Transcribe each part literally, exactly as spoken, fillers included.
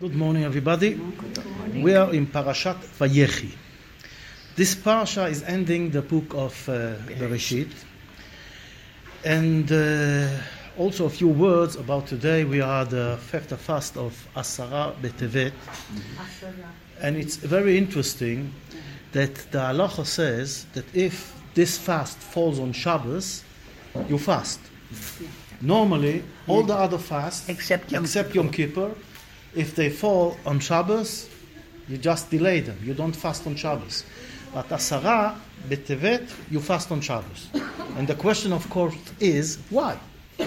Good morning, everybody. Good morning. We are in Parashat Vayechi. This parasha is ending the book of uh, Bereshit. And uh, also a few words about today. We are the fifth fast of Asara B'Tevet. And it's very interesting that the halacha says that if this fast falls on Shabbos, you fast. Normally, all the other fasts, Except Yom except Yom Kippur, if they fall on Shabbos, you just delay them. You don't fast on Shabbos. But Asara B'Tevet, you fast on Shabbos. And the question, of course, is why?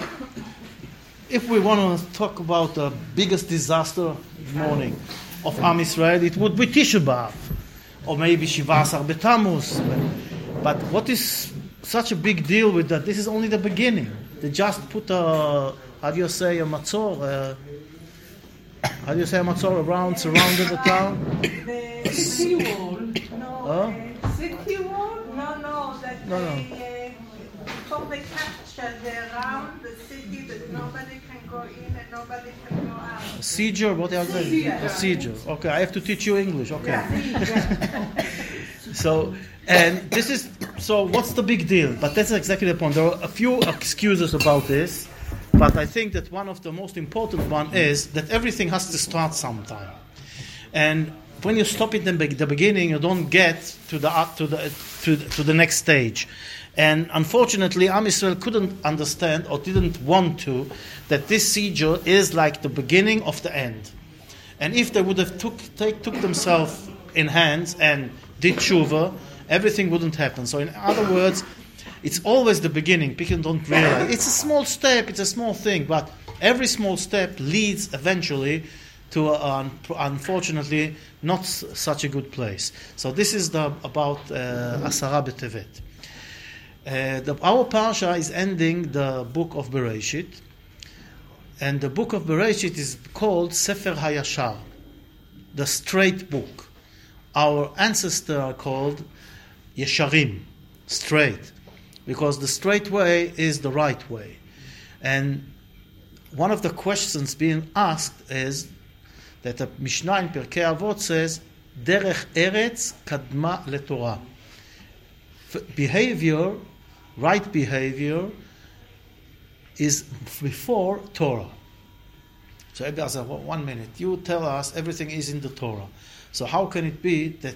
If we want to talk about the biggest disaster morning of Am Yisrael, it would be Tisha B'Av, or maybe Shiva Asar B'Tammuz. But what is such a big deal with that? This is only the beginning. They just put a, how do you say, a matzor, uh, how do you say a matzor around, surrounded the town? The city wall. No, Huh? uh, city wall? No, no, that No, no. they, uh, before they capture, they around the city that nobody can go in and nobody can go out. A seizure, what else? A seizure. Okay, I have to teach you English. Okay. Yeah. So, and this is, so what's the big deal? But that's exactly the point. There are a few excuses about this, but I think that one of the most important one is that everything has to start sometime. And when you stop it in the beginning, you don't get to the to the to the, to the next stage. And unfortunately, Am Yisrael couldn't understand or didn't want to that this seizure is like the beginning of the end. And if they would have took take, took themselves in hands and did tshuva, everything wouldn't happen. So in other words, it's always the beginning. People don't realize. It's a small step, it's a small thing, but every small step leads eventually to, a, unfortunately, not such a good place. So this is the about uh, Asara B'Tevet. Uh, the, our parsha is ending the book of Bereshit, and the book of Bereshit is called Sefer HaYashar, the straight book. Our ancestors are called Yesharim, straight, because the straight way is the right way. And one of the questions being asked is that the Mishnah in Pirkei Avot says, Derech Eretz Kadma LeTorah. Behavior, right behavior, is before Torah. So Abba said, well, one minute, you tell us everything is in the Torah. So how can it be that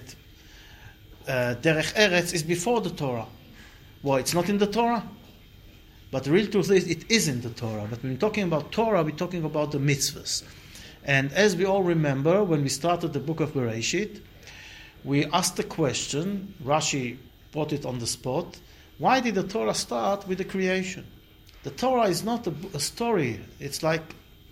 uh, Derech Eretz is before the Torah? Well, it's not in the Torah. But the real truth is, it is in the Torah. But when we're talking about Torah, we're talking about the mitzvahs. And as we all remember, when we started the book of Bereshit, we asked the question, Rashi put it on the spot, why did the Torah start with the creation? The Torah is not a, a story. It's like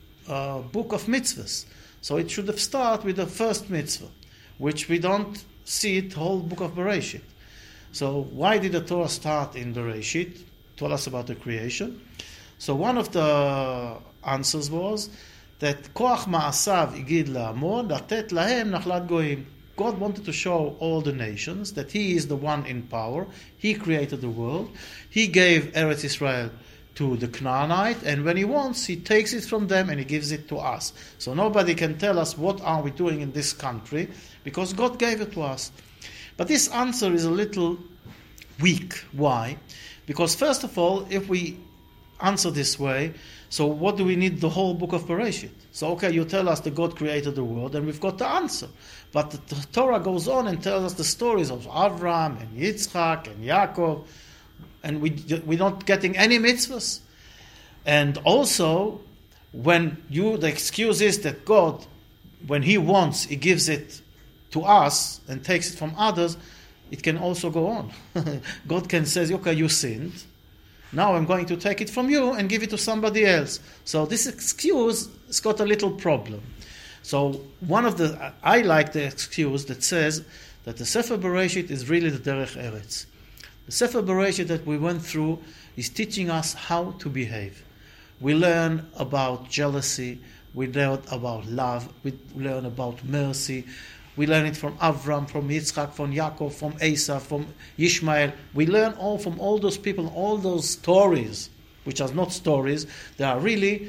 a book of mitzvahs. So it should have started with the first mitzvah, which we don't see it, the whole book of Bereshit. So why did the Torah start in Bereshit? Tell us about the creation. So one of the answers was that Koach Ma'asav Igid La'amon Latet Lahem Nachlat Goyim. God wanted to show all the nations that He is the one in power. He created the world. He gave Eretz Israel to the Canaanite, and when He wants, He takes it from them and He gives it to us. So nobody can tell us what are we doing in this country, because God gave it to us. But this answer is a little weak. Why? Because first of all, if we answer this way, so what do we need the whole book of Bereshit? So okay, you tell us that God created the world, and we've got the answer. But the, the Torah goes on and tells us the stories of Avram and Yitzchak and Yaakov, and we, we're not getting any mitzvahs. And also, when you, the excuse is that God, when He wants, He gives it to us and takes it from others, it can also go on. God can say, okay, you sinned. Now I'm going to take it from you and give it to somebody else. So this excuse has got a little problem. So one of the, I like the excuse that says that the Sefer Bereshit is really the Derech Eretz. The Sefer Bereshit that we went through is teaching us how to behave. We learn about jealousy, we learn about love, we learn about mercy. We learn it from Avram, from Yitzchak, from Yaakov, from Esau, from Ishmael. We learn all from all those people, all those stories, which are not stories. They are really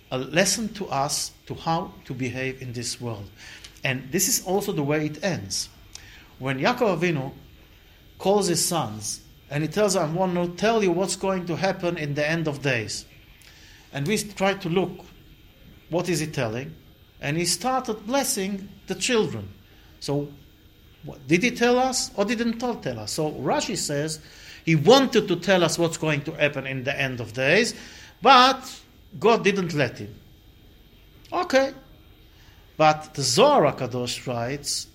a lesson to us to how to behave in this world. And this is also the way it ends. When Yaakov Avinu calls his sons and he tells them, I want to tell you what's going to happen in the end of days. And we try to look, what is he telling? And he started blessing the children. So, what, did he tell us or didn't tell us? So Rashi says he wanted to tell us what's going to happen in the end of days, but God didn't let him. Okay. But the Zohar HaKadosh writes,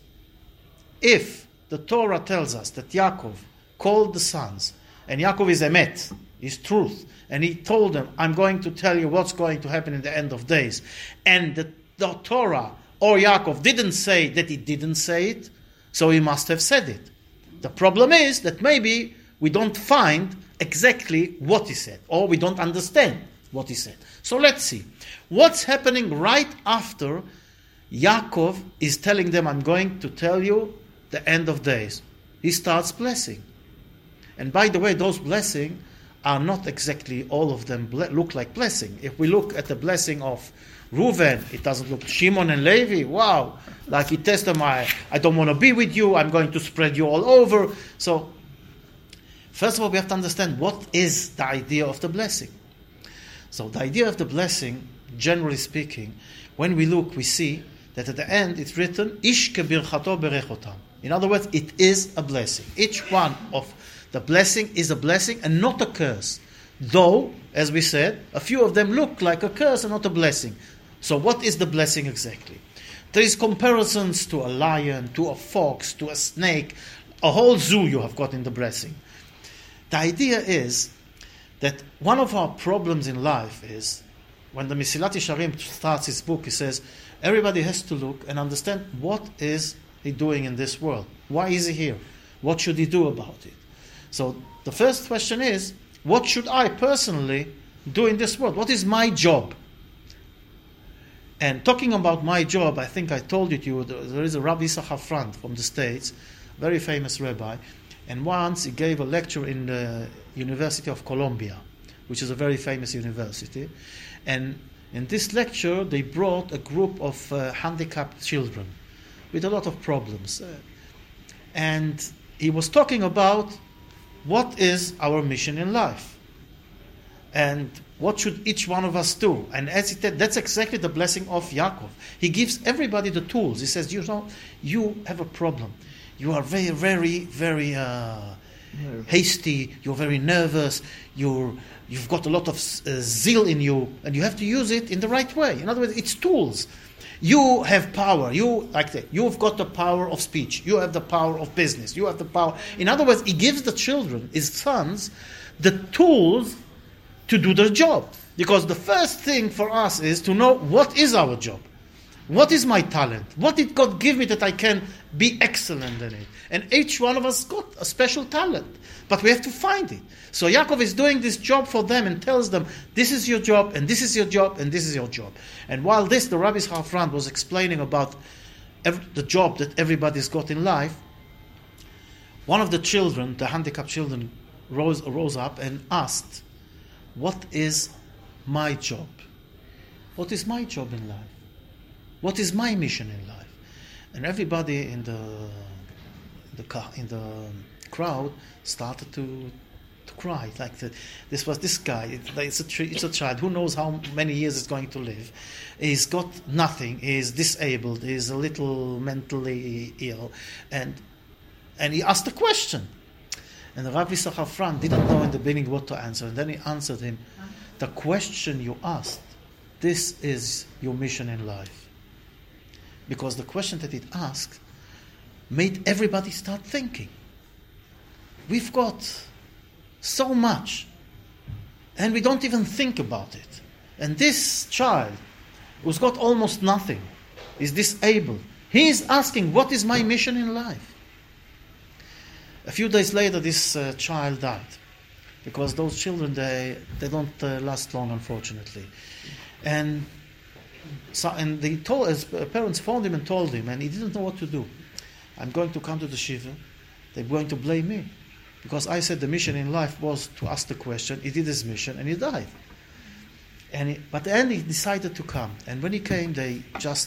if the Torah tells us that Yaakov called the sons, and Yaakov is Emet, is truth, and he told them, I'm going to tell you what's going to happen in the end of days, and the, the Torah or Yaakov didn't say that he didn't say it, so he must have said it. The problem is that maybe we don't find exactly what he said, or we don't understand what he said. So let's see. What's happening right after Yaakov is telling them, I'm going to tell you the end of days? He starts blessing. And by the way, those blessings are not exactly all of them ble- look like blessing. If we look at the blessing of Reuven, it doesn't look. Shimon and Levi, wow, like he tells them, I, I don't want to be with you, I'm going to spread you all over. So, first of all, we have to understand what is the idea of the blessing. So the idea of the blessing, generally speaking, when we look, we see that at the end it's written, Ish kebirchato berechotam. In other words, it is a blessing. Each one of the blessing is a blessing and not a curse. Though, as we said, a few of them look like a curse and not a blessing. So what is the blessing exactly? There is comparisons to a lion, to a fox, to a snake, a whole zoo you have got in the blessing. The idea is that one of our problems in life is, when the Mesilat Yesharim starts his book, he says, everybody has to look and understand what is he doing in this world. Why is he here? What should he do about it? So the first question is, what should I personally do in this world? What is my job? And talking about my job, I think I told it to you, there is a Rabbi Issachar Frant from the States, very famous rabbi, and once he gave a lecture in the University of Columbia, which is a very famous university, and in this lecture they brought a group of uh, handicapped children with a lot of problems. Uh, and he was talking about what is our mission in life and what should each one of us do. And as he said, that's exactly the blessing of Yaakov. He gives everybody the tools. He says, you know, you have a problem. You are very, very, very uh, hasty. You're very nervous. You're, you've got a lot of uh, zeal in you, and you have to use it in the right way. In other words, it's tools. You have power. You like that. You've got the power of speech. You have the power of business. You have the power. In other words, he gives the children, his sons, the tools to do their job. Because the first thing for us is to know what is our job. What is my talent? What did God give me that I can be excellent in it? And each one of us got a special talent. But we have to find it. So Yaakov is doing this job for them and tells them, this is your job, and this is your job, and this is your job. And while this, the Rabbi Issachar Frant was explaining about every, the job that everybody's got in life, one of the children, the handicapped children, rose, rose up and asked, what is my job? What is my job in life? What is my mission in life? And everybody in the the in the crowd started to to cry. Like the, this was this guy. It, it's a it's a child. Who knows how many years it's going to live? He's got nothing. He's disabled. He's a little mentally ill, and and he asked a question. And the Rabbi Issachar Frant didn't know in the beginning what to answer. And then he answered him, the question you asked, this is your mission in life. Because the question that it asked made everybody start thinking. We've got so much, and we don't even think about it. And this child, who's got almost nothing, is disabled. He is asking, what is my mission in life? A few days later, this uh, child died. Because those children, they, they don't uh, last long, unfortunately. And so, and they told, his parents phoned him and told him, and he didn't know what to do. I'm going to come to the shiva. They're going to blame me. Because I said the mission in life was to ask the question. He did his mission, and he died. And he, but then he decided to come. And when he came, they just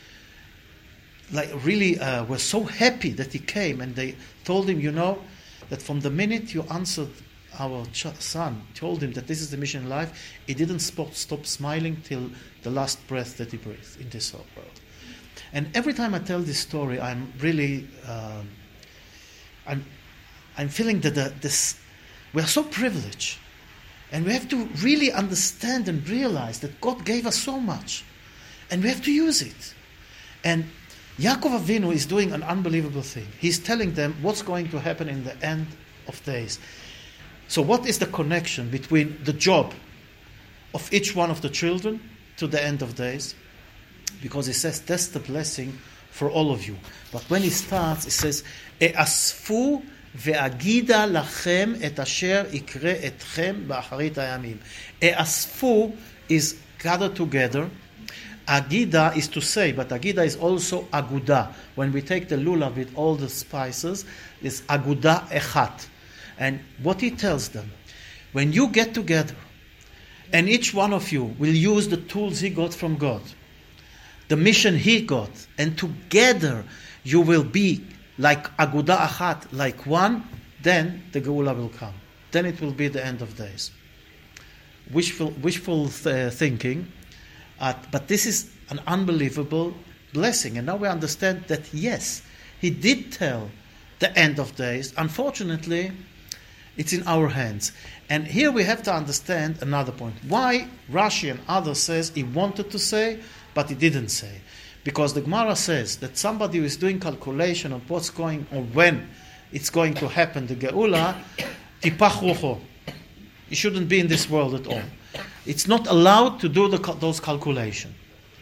like really uh, were so happy that he came. And they told him, you know, that from the minute you answered our ch- son, told him that this is the mission in life, he didn't stop, stop smiling till the last breath that he breathed in this whole world. And every time I tell this story, I'm really, um, I'm, I'm feeling that the, this, we are so privileged. And we have to really understand and realize that God gave us so much. And we have to use it. And Yaakov Avinu is doing an unbelievable thing. He's telling them what's going to happen in the end of days. So what is the connection between the job of each one of the children to the end of days? Because he says that's the blessing for all of you. But when he starts, he says, E'asfu ve'agida lachem et asher ikre etchem ba'acharit hayamim. E'asfu is gather together. Agida is to say, but Agida is also Aguda. When we take the lulav with all the spices, it's Aguda Echat. And what he tells them, when you get together, and each one of you will use the tools he got from God, the mission he got, and together you will be like Aguda Achat, like one, then the Geula will come. Then it will be the end of days. Wishful, wishful uh, thinking. Uh, but this is an unbelievable blessing. And now we understand that, yes, he did tell the end of days. Unfortunately, it's in our hands. And here we have to understand another point. Why Rashi and others says he wanted to say, but he didn't say. Because the Gemara says that somebody who is doing calculation of what's going, or when it's going to happen, the Geula, tipach rucho. He shouldn't be in this world at all. It's not allowed to do the, those calculations.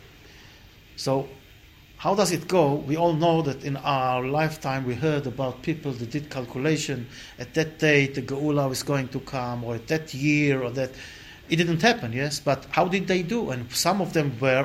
So, how does it go? We all know that in our lifetime we heard about people that did calculation at that date the Geula is going to come, or at that year, or that. It didn't happen, yes? But how did they do? And some of them were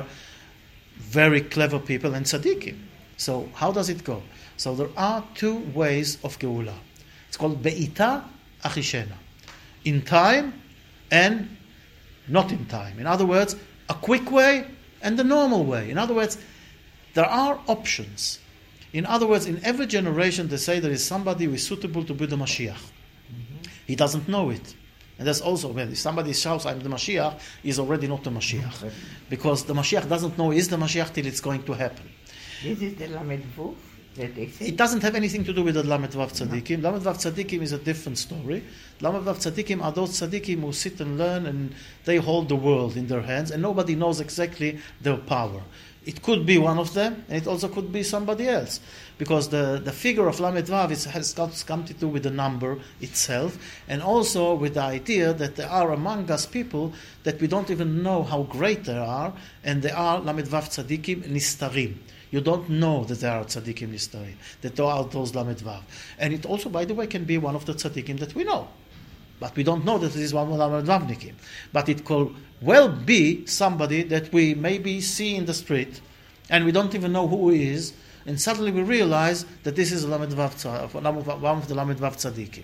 very clever people and tzaddikim. So, how does it go? So, there are two ways of Geula. It's called Be'ita Achishena. In time and not in time. In other words, a quick way and the normal way. In other words, there are options. In other words, in every generation they say there is somebody who is suitable to be the Mashiach. Mm-hmm. He doesn't know it. And that's also, when if somebody shouts, I'm the Mashiach, he's already not the Mashiach. Mm-hmm. Because the Mashiach doesn't know he is the Mashiach till it's going to happen. This is the Lamed Vav that they say? It doesn't have anything to do with the Lamed Vav Tzadikim. No. Lamed Vav Tzadikim is a different story. Lamed Vav Tzadikim are those Tzadikim who sit and learn and they hold the world in their hands and nobody knows exactly their power. It could be one of them and it also could be somebody else. Because the, the figure of Lamed Vav is, has got something to do with the number itself and also with the idea that there are among us people that we don't even know how great they are, and they are Lamed Vav Tzadikim Nistarim. You don't know that there are tzaddikim nistarim, that there are those Lamed Vav. And it also, by the way, can be one of the tzaddikim that we know. But we don't know that it is one of the Lamed Vavnikim. But it could well be somebody that we maybe see in the street, and we don't even know who he is, and suddenly we realize that this is a Lamed Vav, one of the Lamed Vav tzaddikim.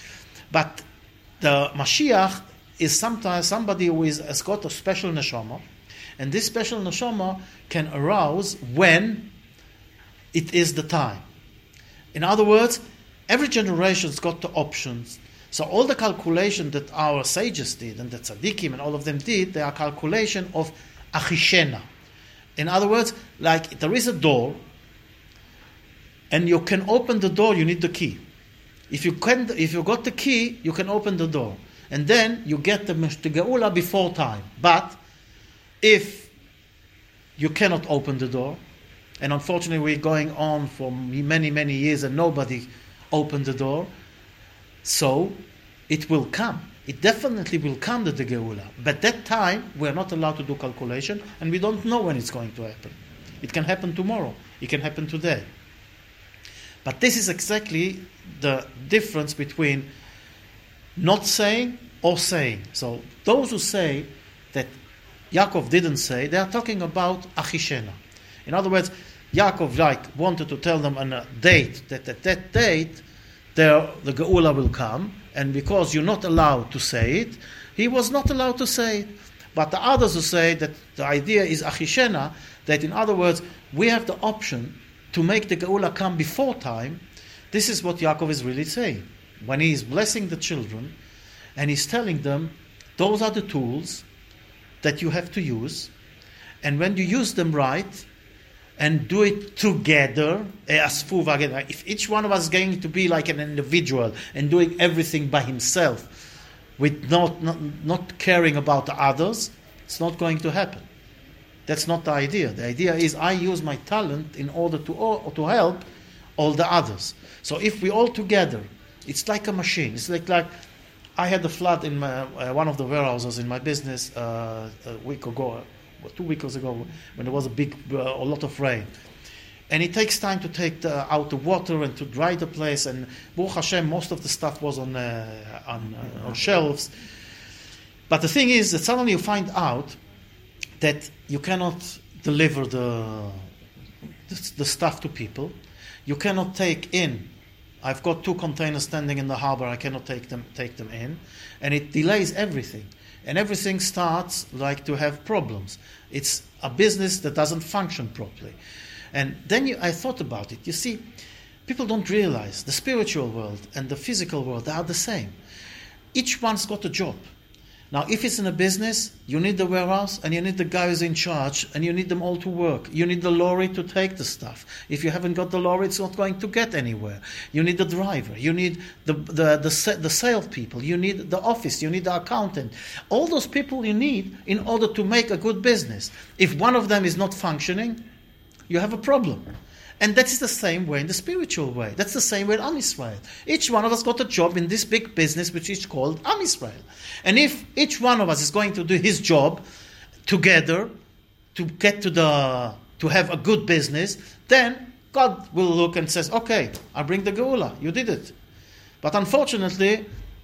But the Mashiach is sometimes somebody who is, has got a special neshama, and this special neshama can arouse when it is the time. In other words, every generation's got the options. So all the calculation that our sages did, and the tzaddikim and all of them did, they are calculation of achishena. In other words, like there is a door, and you can open the door, you need the key. If you can, if you got the key, you can open the door. And then you get the, the Geula before time. But if you cannot open the door, and unfortunately we're going on for many, many years and nobody opened the door, so it will come. It definitely will come to the Geula. But that time, we're not allowed to do calculation, and we don't know when it's going to happen. It can happen tomorrow. It can happen today. But this is exactly the difference between not saying or saying. So those who say that Yaakov didn't say, they are talking about Achishena. In other words, Yaakov like wanted to tell them on a date that at that date there, the Geula will come, and because you're not allowed to say it, he was not allowed to say it. But the others who say that the idea is achishena, that in other words, we have the option to make the Geula come before time. This is what Yaakov is really saying. When he is blessing the children, and he's telling them, those are the tools that you have to use, and when you use them right, and do it together, if each one of us is going to be like an individual and doing everything by himself, with not, not, not caring about the others, it's not going to happen. That's not the idea. The idea is I use my talent in order to, or, to help all the others. So if we all together, it's like a machine. It's like, like I had a flood in my, uh, one of the warehouses in my business uh, a week ago, two weeks ago, when there was a big, uh, a lot of rain. And it takes time to take the, out the water and to dry the place. And Baruch Hashem, most of the stuff was on uh, on, uh, on shelves. But the thing is that suddenly you find out that you cannot deliver the, the, the stuff to people. You cannot take in. I've got two containers standing in the harbor. I cannot take them take them in. And it delays everything. And everything starts like to have problems. It's a business that doesn't function properly. And then you, I thought about it. You see, people don't realize the spiritual world and the physical world, they are the same. Each one's got a job. Now, if it's in a business, you need the warehouse and you need the guys in charge and you need them all to work. You need the lorry to take the stuff. If you haven't got the lorry, it's not going to get anywhere. You need the driver. You need the the the, the salespeople. You need the office. You need the accountant. All those people you need in order to make a good business. If one of them is not functioning, you have a problem. And that is the same way in the spiritual way. That's the same way in Am Yisrael. Each one of us got a job in this big business which is called Am Yisrael. And if each one of us is going to do his job together to get to the to have a good business, then God will look and says, okay, I bring the Geula. You did it. But unfortunately,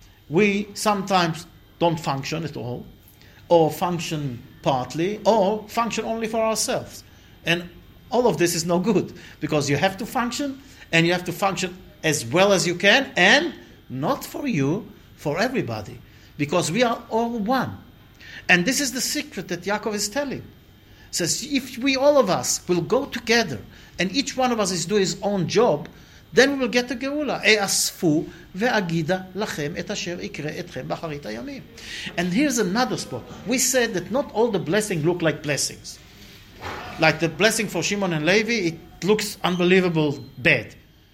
we sometimes don't function at all, or function partly, or function only for ourselves. And all of this is no good, because you have to function, and you have to function as well as you can, and not for you, for everybody, because we are all one. And this is the secret that Yaakov is telling. He says, if we, all of us, will go together, and each one of us is doing his own job, then we will get the Geula. E'asfu ve'agida lachem et asher ikre etchem b'acharit hayamim. And here's another spot. We said that not all the blessings look like blessings. Like the blessing for Shimon and Levi, it looks unbelievable bad.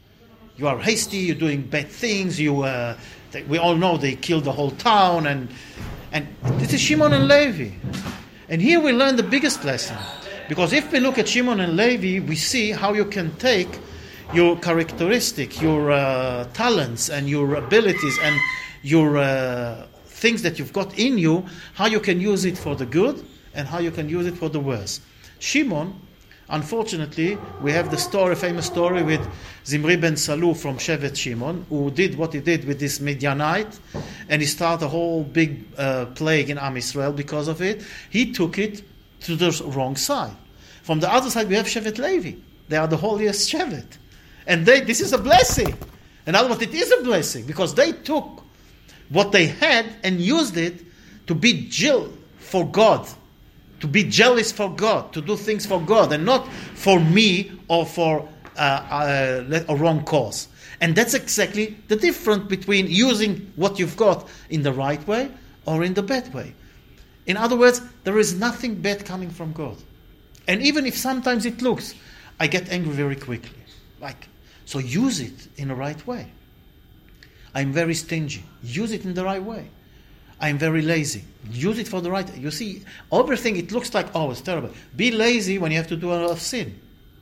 You are hasty, you're doing bad things, you, uh, they, we all know they killed the whole town, and and this is Shimon and Levi. And here we learn the biggest lesson. Because if we look at Shimon and Levi, we see how you can take your characteristic, your uh, talents and your abilities and your uh, things that you've got in you, how you can use it for the good and how you can use it for the worse. Shimon, unfortunately, we have the story, famous story with Zimri ben Salu from Shevet Shimon, who did what he did with this Midianite, and he started a whole big uh, plague in Am Yisrael because of it. He took it to the wrong side. From the other side, we have Shevet Levi. They are the holiest Shevet. And they, this is a blessing. In other words, it is a blessing, because they took what they had and used it to be Jill for God. To be jealous for God, to do things for God, and not for me or for uh, uh, a wrong cause. And that's exactly the difference between using what you've got in the right way or in the bad way. In other words, there is nothing bad coming from God. And even if sometimes it looks, I get angry very quickly. Like, so use it in the right way. I'm very stingy. Use it in the right way. I'm very lazy. Use it for the right. You see, everything, it looks like, oh, it's terrible. Be lazy when you have to do a lot of sin.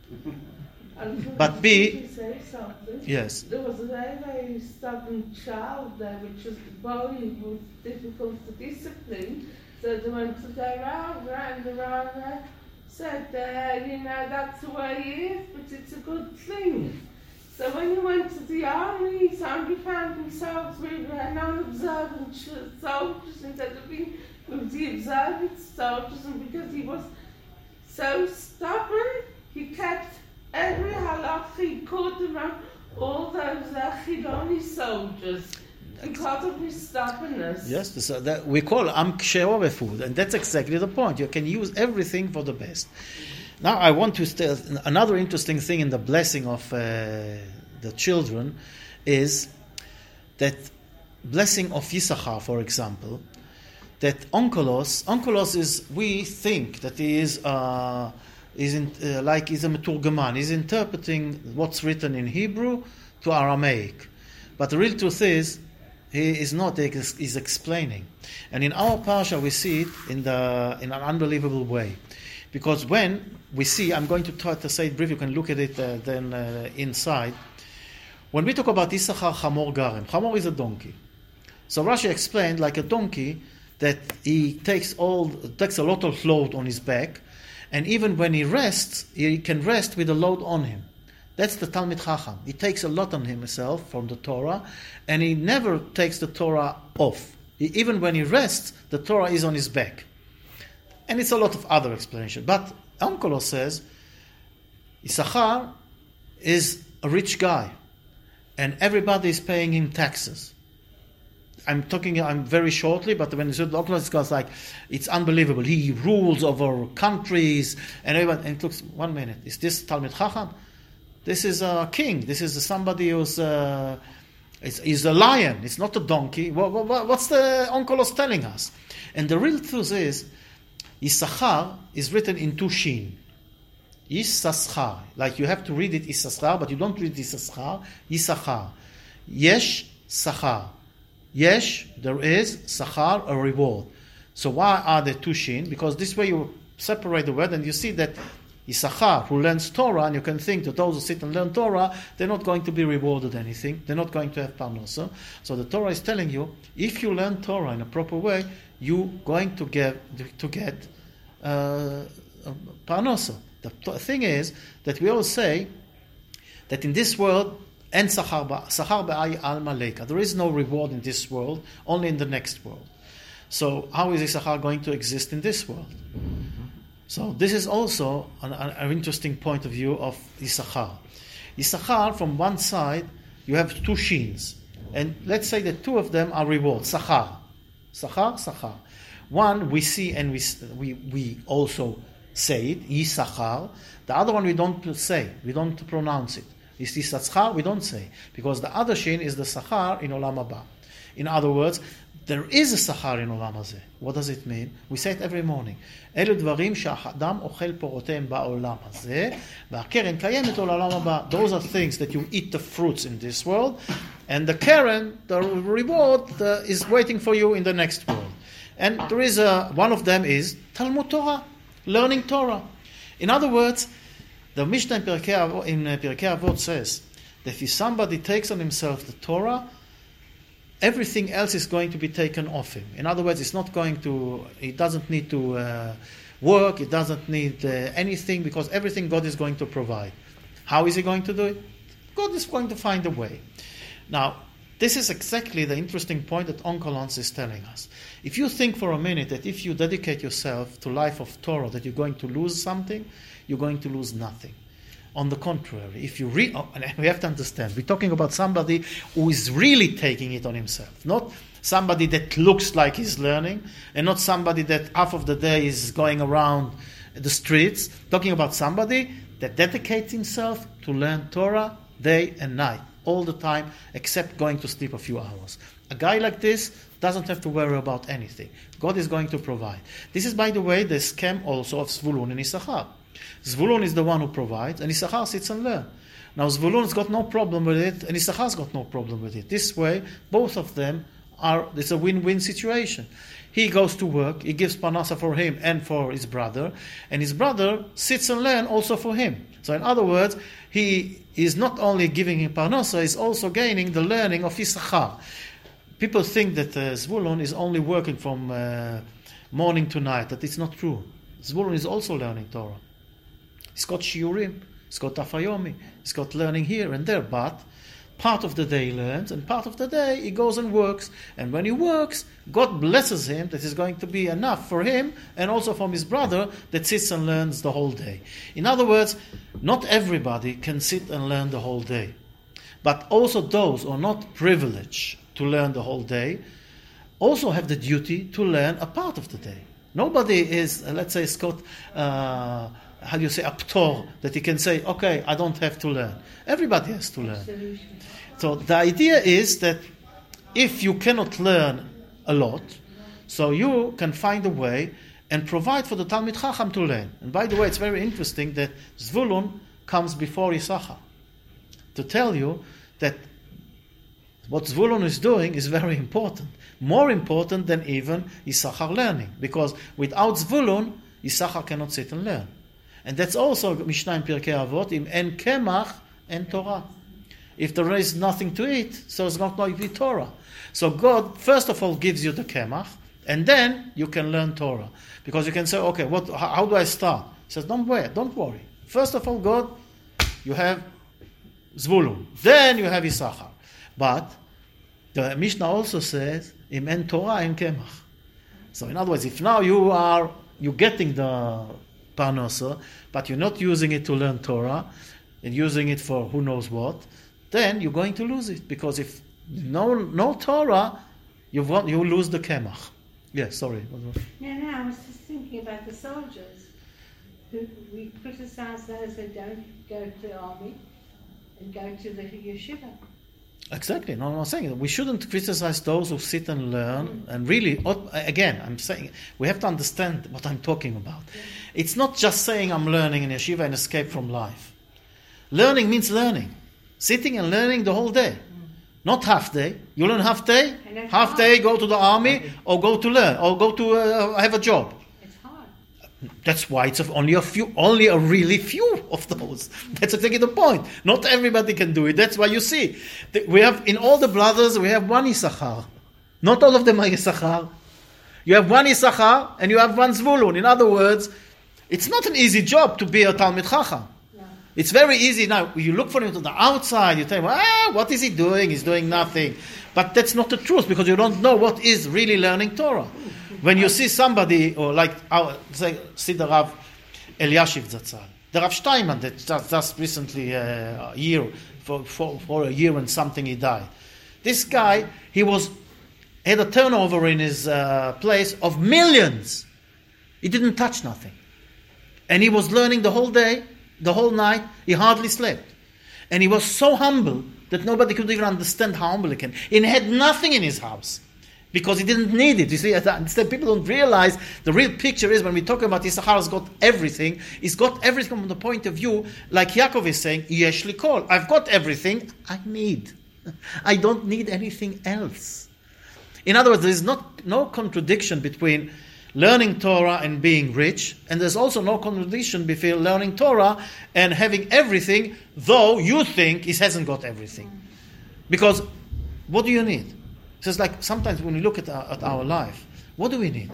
But be... Say something. Yes. There was a very, very stubborn child there, which was bullied, was difficult to discipline. So they went to go round, round, around there. Said, uh, you know, that's the way it is, but it's a good thing. So when he went to the army, he suddenly found himself with uh, non-observant soldiers instead of being with the observant soldiers, and because he was so stubborn, he kept every halach he could around all those uh, Chiloni soldiers. Because of his stubbornness. Yes, this, uh, that we call am kshero b'food, and that's exactly the point. You can use everything for the best. Now, I want to tell another interesting thing in the blessing of uh, the children is that blessing of Yisachar, for example, that onkelos, onkelos is, we think that he is, uh, is in, uh, like he's a meturgeman, he's interpreting what's written in Hebrew to Aramaic. But the real truth is, he is not, he's explaining. And in our parsha we see it in, the, in an unbelievable way. Because when we see, I'm going to try to say it briefly, you can look at it uh, then uh, inside. When we talk about Issachar Chamor Garem, Chamor is a donkey. So Rashi explained, like a donkey, that he takes all takes a lot of load on his back, and even when he rests, he can rest with a load on him. That's the Talmid Chacham. He takes a lot on himself from the Torah, and he never takes the Torah off. He, even when he rests, the Torah is on his back. And it's a lot of other explanation. But Onkelos says, Issachar is a rich guy, and everybody is paying him taxes. I'm talking I'm very shortly, but when you said Onkelos, it's like, it's unbelievable. He rules over countries, and everyone, and it looks, one minute, is this Talmid Chacham? This is a king. This is somebody who's uh, is, is a lion. It's not a donkey. What, what, what's the Onkelos telling us? And the real truth is, Yisachar is written in two shin. Yisachar. Like you have to read it Yisachar, but you don't read Yisachar. Yisachar. Yesh Sachar. Yesh, there is Sachar, a reward. So why are there two shin? Because this way you separate the word and you see that Yisachar, who learns Torah, and you can think that those who sit and learn Torah, they're not going to be rewarded anything. They're not going to have parnasa. So the Torah is telling you, if you learn Torah in a proper way, you're going to get to get uh, parnasa. The thing is that we all say that in this world, and sachar ba'ay al maleka, there is no reward in this world, only in the next world. So how is Yisachar going to exist in this world? So this is also an, an interesting point of view of Yisachar. Yisachar, from one side, you have two shins, and let's say that two of them are reward. Sachar, Sachar, Sachar. One we see and we we we also say it, Yisachar. The other one we don't say, we don't pronounce it. It's Yisachar, we don't say, because the other shin is the Sachar in Olam Haba. In other words, there is a Sachar in Olam Hazeh. What does it mean? We say it every morning. אלו דברים שהאדם אוכל פירותיהם בעולם הזה, והקרן קיימת לעולם הבא. Those are things that you eat the fruits in this world, and the keren, the reward, uh, is waiting for you in the next world. And there is a, one of them is Talmud Torah, learning Torah. In other words, the Mishnah in Pirkei Avot, in Pirkei Avot says that if somebody takes on himself the Torah, everything else is going to be taken off him. In other words, it's not going to, he doesn't need to uh, work, he doesn't need uh, anything, because everything God is going to provide. How is he going to do it? God is going to find a way. Now, this is exactly the interesting point that Onkelos is telling us. If you think for a minute that if you dedicate yourself to life of Torah, that you're going to lose something, you're going to lose nothing. On the contrary, if you read, oh, and we have to understand, we're talking about somebody who is really taking it on himself, not somebody that looks like he's learning, and not somebody that half of the day is going around the streets. Talking about somebody that dedicates himself to learn Torah day and night, all the time, except going to sleep a few hours. A guy like this doesn't have to worry about anything. God is going to provide. This is, by the way, the scheme also of Zvulun and Issachar. Zvulun is the one who provides, and Issachar sits and learns. Now Zvulun's got no problem with it, and Issachar's got no problem with it. This way, both of them are, it's a win-win situation. He goes to work, he gives parnasa for him and for his brother, and his brother sits and learns also for him. So in other words, he is not only giving him parnasa, he's also gaining the learning of Issachar. People think that uh, Zvulun is only working from uh, morning to night, that it's not true. Zvulun is also learning Torah. He's got shiurim, he's got afayomi, he's got learning here and there, but part of the day he learns, and part of the day he goes and works. And when he works, God blesses him that is going to be enough for him and also from his brother that sits and learns the whole day. In other words, not everybody can sit and learn the whole day. But also those who are not privileged to learn the whole day also have the duty to learn a part of the day. Nobody is, uh, let's say, it's got, uh, how do you say, a ptor, that he can say, okay, I don't have to learn. Everybody has to learn. Absolutely. So the idea is that if you cannot learn a lot, so you can find a way and provide for the Talmid Chacham to learn. And by the way, it's very interesting that Zvulun comes before Issachar to tell you that what Zvulun is doing is very important. More important than even Issachar learning. Because without Zvulun, Issachar cannot sit and learn. And that's also Mishnah in Pirkei Avot, im en kemach, en Torah. If there is nothing to eat, so it's not going to be Torah. So God, first of all, gives you the kemach, and then you can learn Torah. Because you can say, okay, what? How, how do I start? He says, don't worry, don't worry. First of all, God, you have Zvulun. Then you have Issachar. But the Mishnah also says, im en Torah, en kemach. So in other words, if now you are, you're getting the parnasa, but you're not using it to learn Torah, and using it for who knows what, then you're going to lose it. Because if no no Torah, you won't, you lose the kemach. Yeah, sorry. No, no, I was just thinking about the soldiers. Who we criticize those that don't go to the army and go to the yeshiva. Exactly. No, I'm saying we shouldn't criticize those who sit and learn. Mm. And really, again, I'm saying we have to understand what I'm talking about. Yeah. It's not just saying I'm learning in yeshiva and escape from life. Learning means learning. Sitting and learning the whole day. Not half day. You learn half day, half day go to the army, or go to learn, or go to uh, have a job. It's hard. That's why it's only a few, only a really few of those. That's exactly the point. Not everybody can do it. That's why you see, we have in all the brothers we have one Issachar. Not all of them are Issachar. You have one Issachar and you have one Zvulun. In other words, it's not an easy job to be a Talmid Chacham. It's very easy now. You look for him to the outside. You tell him, ah, what is he doing? He's doing nothing. But that's not the truth because you don't know what is really learning Torah. When you see somebody, or like our, say, see the Rav Eliashiv Zatzal, the Rav Steinman that just, just recently uh, a year for, for for a year and something he died. This guy, he was had a turnover in his uh, place of millions. He didn't touch nothing, and he was learning the whole day. The whole night, he hardly slept. And he was so humble that nobody could even understand how humble he can. He had nothing in his house because he didn't need it. You see, instead people don't realize the real picture is when we talk about Issachar's got everything, he's got everything from the point of view, like Yaakov is saying, Yesh li kol. I've got everything I need. I don't need anything else. In other words, there is not no contradiction between learning Torah and being rich, and there's also no contradiction between learning Torah and having everything, though you think he hasn't got everything. Because what do you need? It's just like sometimes when we look at our, at our life, what do we need?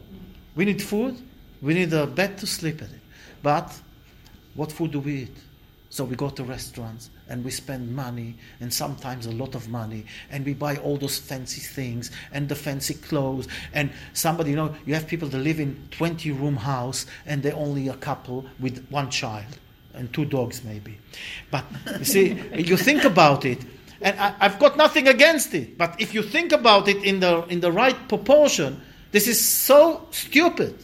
We need food, we need a bed to sleep in it. But what food do we eat? So we go to restaurants and we spend money, and sometimes a lot of money, and we buy all those fancy things and the fancy clothes. And somebody, you know, you have people that live in twenty-room house and they're only a couple with one child and two dogs maybe. But you see, you think about it, and I, I've got nothing against it. But if you think about it in the in the right proportion, this is so stupid.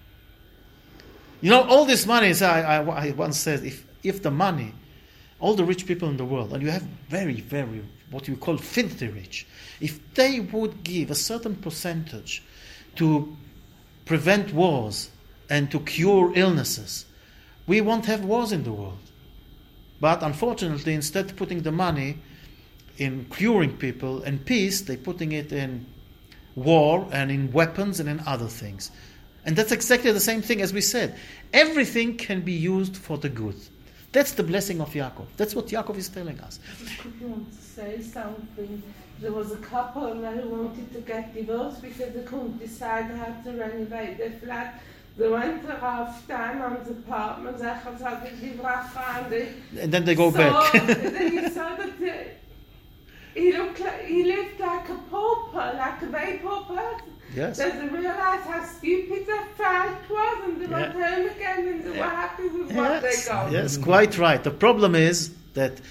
You know, all this money is. I, I, I once said, if if the money, all the rich people in the world, and you have very, very, what you call filthy rich, if they would give a certain percentage to prevent wars and to cure illnesses, we won't have wars in the world. But unfortunately, instead of putting the money in curing people and peace, they're putting it in war and in weapons and in other things. And that's exactly the same thing as we said. Everything can be used for the good. That's the blessing of Yaakov. That's what Yaakov is telling us. I want to say something. There was a couple who wanted to get divorced because they couldn't decide how to renovate their flat. They went to Rav Steinman's apartment, and then they go so, back. They saw that the, he, looked like, he lived like a pauper, like a very poor person. Yes. So they realised how stupid that fight was, and they went home again, and they yeah. were happy with yes. what they got. Yes, quite right. The problem is that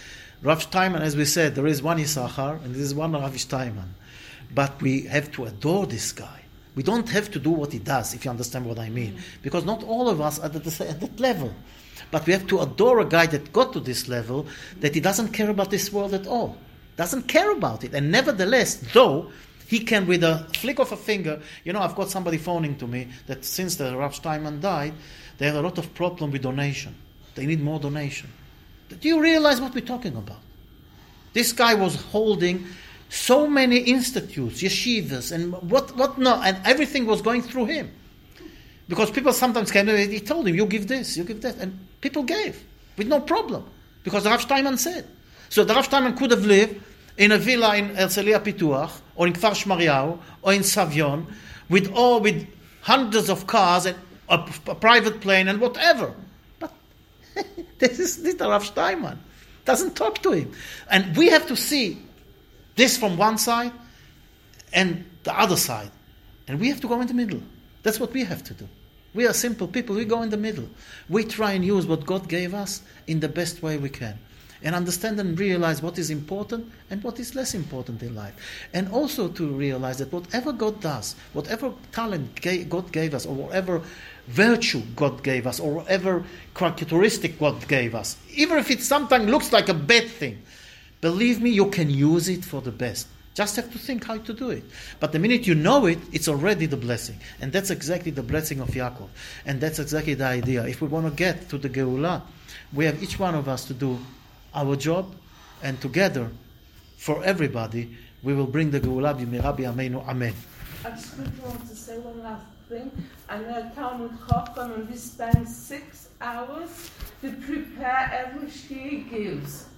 Rav Steinman, as we said, there is one Yisachar and there is one Rav Steinman. But we have to adore this guy. We don't have to do what he does, if you understand what I mean. Because not all of us are at, the, at that level. But we have to adore a guy that got to this level, that he doesn't care about this world at all. Doesn't care about it. And nevertheless, though, he can, with a flick of a finger, you know, I've got somebody phoning to me that since the Rav Steinman died, they have a lot of problem with donation. They need more donation. Do you realize what we're talking about? This guy was holding so many institutes, yeshivas, and what, what not, and everything was going through him. Because people sometimes came to him, he told him, you give this, you give that, and people gave, with no problem. Because the Rav Steinman said. So the Rav Steinman could have lived in a villa in Herzliya Pituach, or in Kfar Shmaryahu, or in Savion, with all, with hundreds of cars, and a, a private plane, and whatever. But this is this the Rav Steinman. Doesn't talk to him. And we have to see this from one side and the other side. And we have to go in the middle. That's what we have to do. We are simple people. We go in the middle. We try and use what God gave us in the best way we can. And understand and realize what is important and what is less important in life. And also to realize that whatever God does, whatever talent God gave us, or whatever virtue God gave us, or whatever characteristic God gave us, even if it sometimes looks like a bad thing, believe me, you can use it for the best. Just have to think how to do it. But the minute you know it, it's already the blessing. And that's exactly the blessing of Yaakov. And that's exactly the idea. If we want to get to the Geulah, we have each one of us to do our job, and together, for everybody, we will bring the Geulah b'mira b'yameinu. Amen. I just want to say one last thing. I know Talmud Chacham, and we spend six hours to prepare every she gives.